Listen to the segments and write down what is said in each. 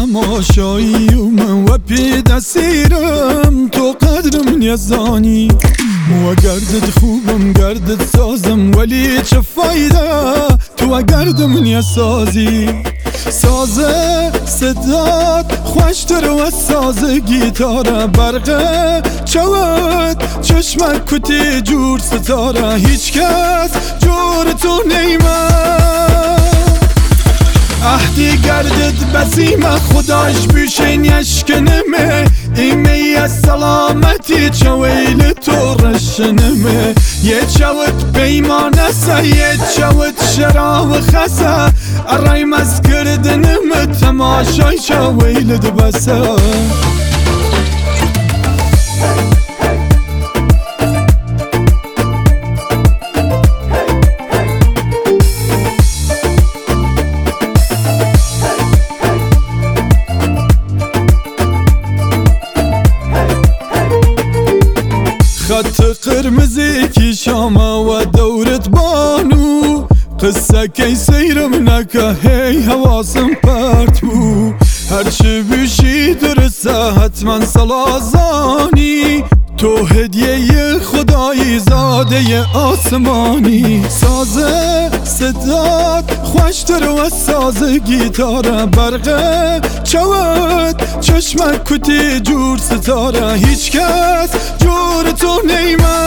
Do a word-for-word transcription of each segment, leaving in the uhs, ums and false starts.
تماشایی و من و پید اسیرم تو قدرم نیزانی مو گردت خوبم گردت سازم ولی چه فایده تو گردم نیسازی سازه صدات خوشتر و سازه گیتاره برقه چوت چشمک کتی جور ستاره هیچ کس جور تو نیمه اهدی گردد بسیمه خداش بیشین یشکنمه ایمی از سلامتی چویل تو رشنمه یه چوت پیمانه سه یه چوت شراب خسه ارای مز کردنمه تماشای چویل دو بسه خط قرمزی کی شامه و دورت بانو قصه کی سیرم نکه هی حواسم پرت بو هرچی بیشی درسته حتما سلازانی تو هدیه خدایی زاده آسمانی سازه صدات خوشتر و سازه گیتاره برقه چوت چشمک کتی جور ستاره هیچ کس جور تو نیمه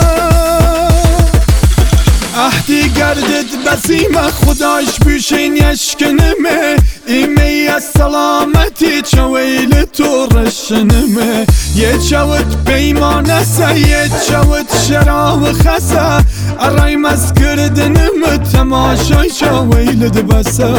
اهدی گردد بسیمه خداش بیشین یشکنمه ایمی از سلامتی چویل تو رشنمه یه چوت پیمانه سه یه چوت شراب خسه ارای مز کردنمه تماشای چویل دو بسه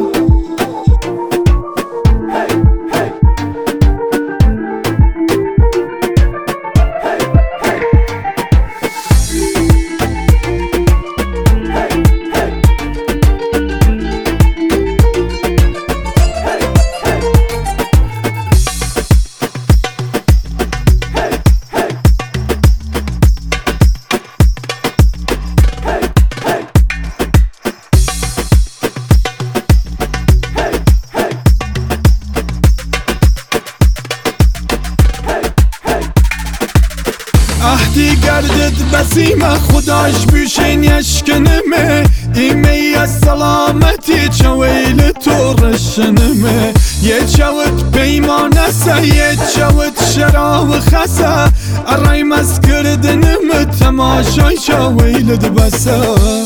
اهدی گردد بسیمه خداش بیشین یشکنمه ایمی از سلامتی چویل تو رشنمه یه چوت پیمانه سه یه چوت شراب خسه ارای مز کردنمه تماشای چویل دو بسه